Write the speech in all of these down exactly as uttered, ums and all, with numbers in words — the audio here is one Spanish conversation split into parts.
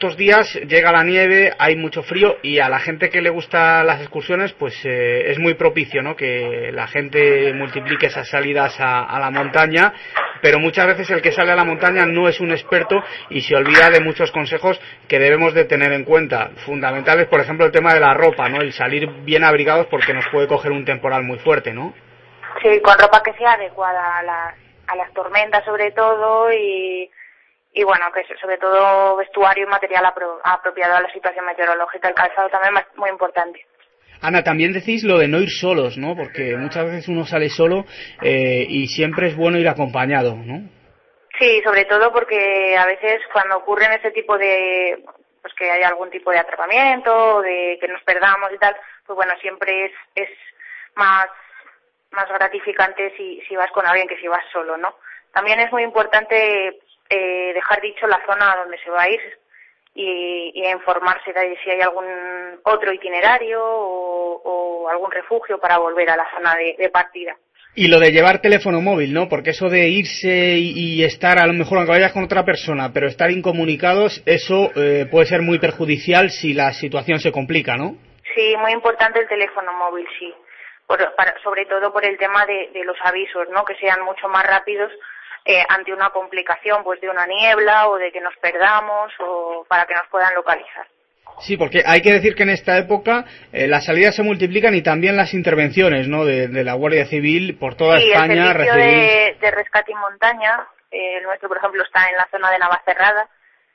estos días llega la nieve, hay mucho frío y a la gente que le gusta las excursiones pues eh, es muy propicio, ¿no? Que la gente multiplique esas salidas a, a la montaña, pero muchas veces el que sale a la montaña no es un experto y se olvida de muchos consejos que debemos de tener en cuenta, fundamentales, por ejemplo el tema de la ropa, ¿no? El salir bien abrigados porque nos puede coger un temporal muy fuerte, ¿no? Sí, con ropa que sea adecuada a las, a las tormentas sobre todo y, y bueno, que sobre todo vestuario y material apro, apropiado a la situación meteorológica. El calzado también es muy importante. Ana, también decís lo de no ir solos, ¿no? Porque muchas veces uno sale solo eh, y siempre es bueno ir acompañado, ¿no? Sí, sobre todo porque a veces cuando ocurren ese tipo de, pues que hay algún tipo de atrapamiento, de que nos perdamos y tal, pues bueno, siempre es, es más más gratificante si, si vas con alguien que si vas solo, ¿no? También es muy importante eh, dejar dicho la zona a donde se va a ir y, y informarse de si hay algún otro itinerario o, o algún refugio para volver a la zona de, de partida. Y lo de llevar teléfono móvil, ¿no? Porque eso de irse y, y estar, a lo mejor aunque vayas con otra persona, pero estar incomunicados, eso eh, puede ser muy perjudicial si la situación se complica, ¿no? Sí, muy importante el teléfono móvil, sí. Por, para, sobre todo por el tema de, de los avisos, ¿no? Que sean mucho más rápidos eh, ante una complicación, pues de una niebla o de que nos perdamos o para que nos puedan localizar. Sí, porque hay que decir que en esta época eh, las salidas se multiplican y también las intervenciones, ¿no? De, de la Guardia Civil por toda sí, España. El servicio recibís... de, de rescate y montaña, eh, el nuestro por ejemplo está en la zona de Navacerrada.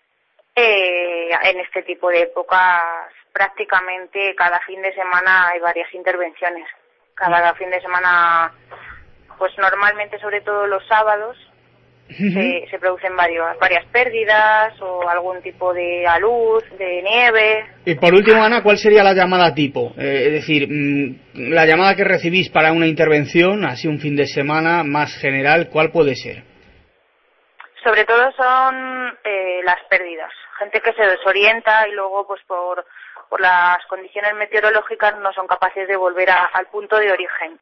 Eh, en este tipo de épocas prácticamente cada fin de semana hay varias intervenciones. Cada fin de semana, pues normalmente sobre todo los sábados, uh-huh. se, se producen varios, varias pérdidas o algún tipo de alud, de nieve. Y por último, Ana, ¿cuál sería la llamada tipo? Eh, es decir, mmm, la llamada que recibís para una intervención, así un fin de semana más general, ¿cuál puede ser? Sobre todo son eh, las pérdidas. Gente que se desorienta y luego pues por, por las condiciones meteorológicas no son capaces de volver a, al punto de origen.